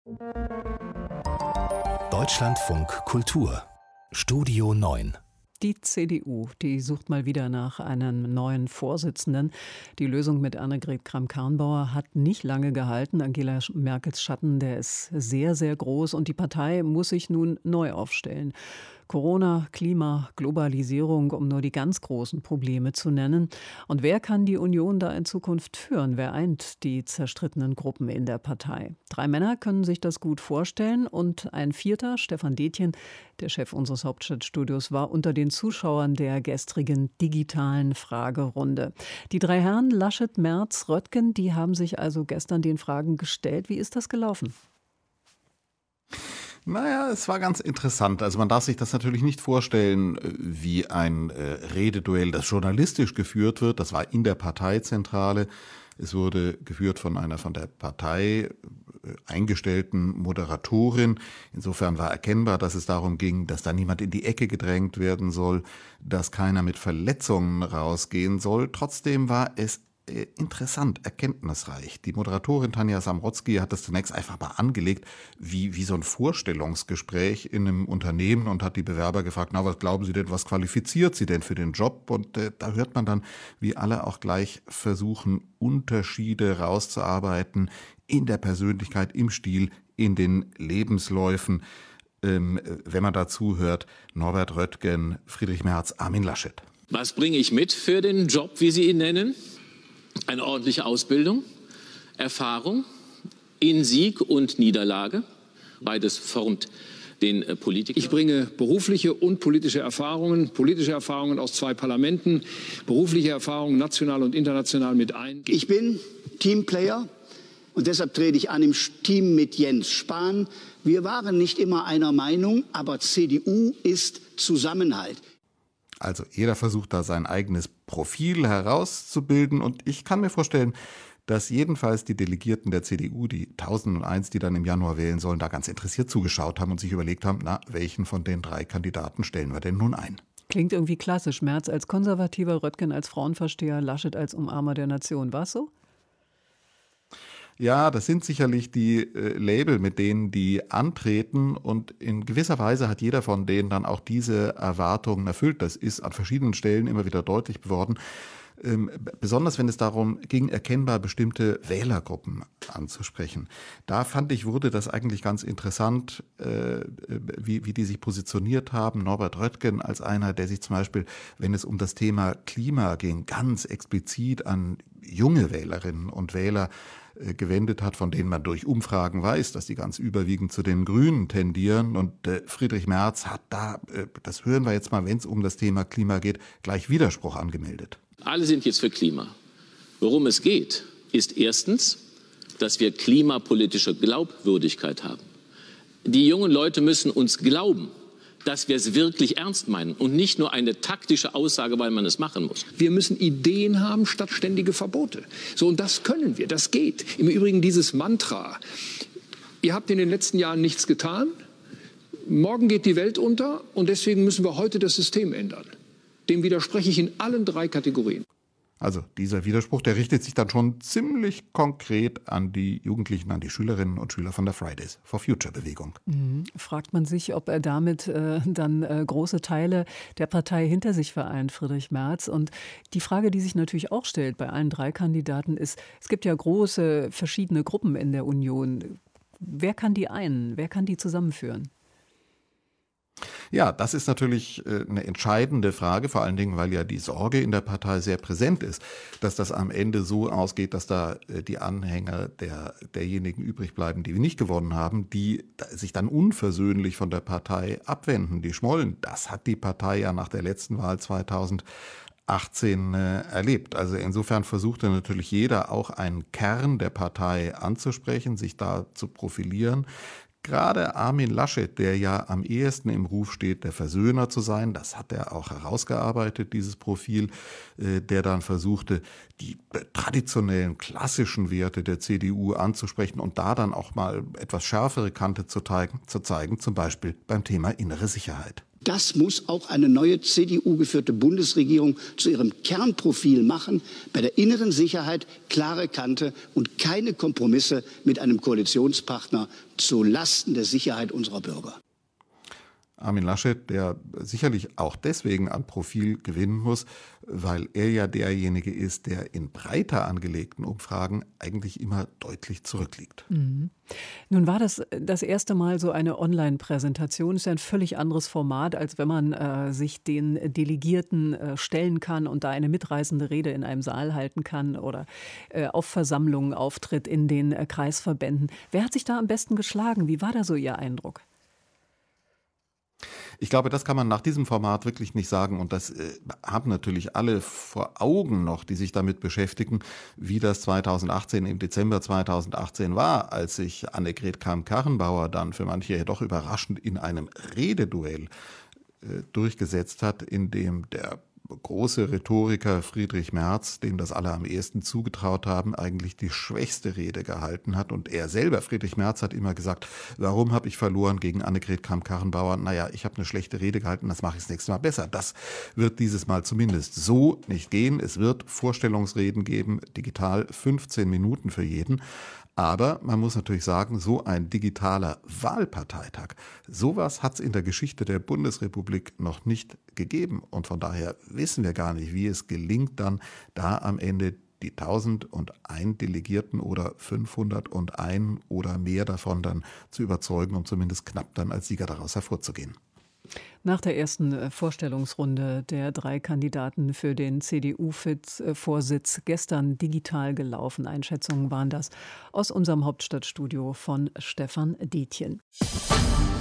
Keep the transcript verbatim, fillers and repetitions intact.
Deutschlandfunk Kultur Studio neun. Die C D U, die sucht mal wieder nach einem neuen Vorsitzenden. Die Lösung mit Annegret Kramp-Karrenbauer hat nicht lange gehalten. Angela Merkels Schatten, der ist sehr, sehr groß und die Partei muss sich nun neu aufstellen. Corona, Klima, Globalisierung, um nur die ganz großen Probleme zu nennen. Und wer kann die Union da in Zukunft führen? Wer eint die zerstrittenen Gruppen in der Partei? Drei Männer können sich das gut vorstellen und ein vierter, Stefan Detjen, der Chef unseres Hauptstadtstudios, war unter den Zuschauern der gestrigen digitalen Fragerunde. Die drei Herren, Laschet, Merz, Röttgen, die haben sich also gestern den Fragen gestellt. Wie ist das gelaufen? Naja, es war ganz interessant. Also man darf sich das natürlich nicht vorstellen wie ein äh, Rededuell, das journalistisch geführt wird. Das war in der Parteizentrale. Es wurde geführt von einer von der Partei äh, eingestellten Moderatorin. Insofern war erkennbar, dass es darum ging, dass da niemand in die Ecke gedrängt werden soll, dass keiner mit Verletzungen rausgehen soll. Trotzdem war es interessant, erkenntnisreich. Die Moderatorin Tanja Samrotzki hat das zunächst einfach mal angelegt, wie, wie so ein Vorstellungsgespräch in einem Unternehmen und hat die Bewerber gefragt, na, was glauben Sie denn, was qualifiziert Sie denn für den Job? Und äh, da hört man dann, wie alle auch gleich versuchen, Unterschiede rauszuarbeiten in der Persönlichkeit, im Stil, in den Lebensläufen. Ähm, wenn man dazu hört, Norbert Röttgen, Friedrich Merz, Armin Laschet. Was bringe ich mit für den Job, wie Sie ihn nennen? Eine ordentliche Ausbildung, Erfahrung in Sieg und Niederlage. Beides formt den äh, Politiker. Ich bringe berufliche und politische Erfahrungen, politische Erfahrungen aus zwei Parlamenten, berufliche Erfahrungen national und international mit ein. Ich bin Teamplayer und deshalb trete ich an im Team mit Jens Spahn. Wir waren nicht immer einer Meinung, aber C D U ist Zusammenhalt. Also jeder versucht da sein eigenes Profil herauszubilden und ich kann mir vorstellen, dass jedenfalls die Delegierten der C D U, die tausendeins, die dann im Januar wählen sollen, da ganz interessiert zugeschaut haben und sich überlegt haben, na, welchen von den drei Kandidaten stellen wir denn nun ein? Klingt irgendwie klassisch. Merz als Konservativer, Röttgen als Frauenversteher, Laschet als Umarmer der Nation. War es so? Ja, das sind sicherlich die äh, Label, mit denen die antreten und in gewisser Weise hat jeder von denen dann auch diese Erwartungen erfüllt. Das ist an verschiedenen Stellen immer wieder deutlich geworden. Ähm, besonders wenn es darum ging, erkennbar bestimmte Wählergruppen anzusprechen. Da fand ich, wurde das eigentlich ganz interessant, äh, wie, wie die sich positioniert haben. Norbert Röttgen als einer, der sich zum Beispiel, wenn es um das Thema Klima ging, ganz explizit an junge Wählerinnen und Wähler gewendet hat, von denen man durch Umfragen weiß, dass die ganz überwiegend zu den Grünen tendieren. Und äh, Friedrich Merz hat da, äh, das hören wir jetzt mal, wenn es um das Thema Klima geht, gleich Widerspruch angemeldet. Alle sind jetzt für Klima. Worum es geht, ist erstens, dass wir klimapolitische Glaubwürdigkeit haben. Die jungen Leute müssen uns glauben, dass wir es wirklich ernst meinen und nicht nur eine taktische Aussage, weil man es machen muss. Wir müssen Ideen haben statt ständige Verbote. So, und das können wir, das geht. Im Übrigen dieses Mantra, ihr habt in den letzten Jahren nichts getan, morgen geht die Welt unter und deswegen müssen wir heute das System ändern. Dem widerspreche ich in allen drei Kategorien. Also dieser Widerspruch, der richtet sich dann schon ziemlich konkret an die Jugendlichen, an die Schülerinnen und Schüler von der Fridays for Future Bewegung. Mhm. Fragt man sich, ob er damit äh, dann äh, große Teile der Partei hinter sich vereint, Friedrich Merz. Und die Frage, die sich natürlich auch stellt bei allen drei Kandidaten ist, es gibt ja große verschiedene Gruppen in der Union. Wer kann die einen? Wer kann die zusammenführen? Ja, das ist natürlich eine entscheidende Frage, vor allen Dingen, weil ja die Sorge in der Partei sehr präsent ist, dass das am Ende so ausgeht, dass da die Anhänger der, derjenigen übrig bleiben, die wir nicht gewonnen haben, die sich dann unversöhnlich von der Partei abwenden, die schmollen. Das hat die Partei ja nach der letzten Wahl zweitausendachtzehn äh, erlebt. Also insofern versuchte natürlich jeder auch einen Kern der Partei anzusprechen, sich da zu profilieren. Gerade Armin Laschet, der ja am ehesten im Ruf steht, der Versöhner zu sein, das hat er auch herausgearbeitet, dieses Profil, äh, der dann versuchte, die traditionellen, klassischen Werte der C D U anzusprechen und da dann auch mal etwas schärfere Kante zu zeigen, zu zeigen, zum Beispiel beim Thema innere Sicherheit. Das muss auch eine neue C D U-geführte Bundesregierung zu ihrem Kernprofil machen. Bei der inneren Sicherheit klare Kante und keine Kompromisse mit einem Koalitionspartner zu Lasten der Sicherheit unserer Bürger. Armin Laschet, der sicherlich auch deswegen an Profil gewinnen muss, weil er ja derjenige ist, der in breiter angelegten Umfragen eigentlich immer deutlich zurückliegt. Mhm. Nun war das das erste Mal so eine Online-Präsentation. Ist ja ein völlig anderes Format, als wenn man äh, sich den Delegierten äh, stellen kann und da eine mitreißende Rede in einem Saal halten kann oder äh, auf Versammlungen auftritt in den äh, Kreisverbänden. Wer hat sich da am besten geschlagen? Wie war da so Ihr Eindruck? Ich glaube, das kann man nach diesem Format wirklich nicht sagen. Und das äh, haben natürlich alle vor Augen noch, die sich damit beschäftigen, wie das zweitausendachtzehn, im Dezember zweitausendachtzehn war, als sich Annegret Kramp-Karrenbauer dann für manche ja doch überraschend in einem Rededuell äh, durchgesetzt hat, in dem der große Rhetoriker Friedrich Merz, dem das alle am ehesten zugetraut haben, eigentlich die schwächste Rede gehalten hat. Und er selber, Friedrich Merz, hat immer gesagt, warum habe ich verloren gegen Annegret Kramp-Karrenbauer? Naja, ich habe eine schlechte Rede gehalten, das mache ich das nächste Mal besser. Das wird dieses Mal zumindest so nicht gehen. Es wird Vorstellungsreden geben, digital fünfzehn Minuten für jeden. Aber man muss natürlich sagen, so ein digitaler Wahlparteitag, sowas hat es in der Geschichte der Bundesrepublik noch nicht gegeben. Und von daher wissen wir gar nicht, wie es gelingt, dann da am Ende die tausendeins Delegierten oder fünfhunderteins oder mehr davon dann zu überzeugen, um zumindest knapp dann als Sieger daraus hervorzugehen. Nach der ersten Vorstellungsrunde der drei Kandidaten für den C D U-Vorsitz gestern digital gelaufen. Einschätzungen waren das aus unserem Hauptstadtstudio von Stefan Detjen.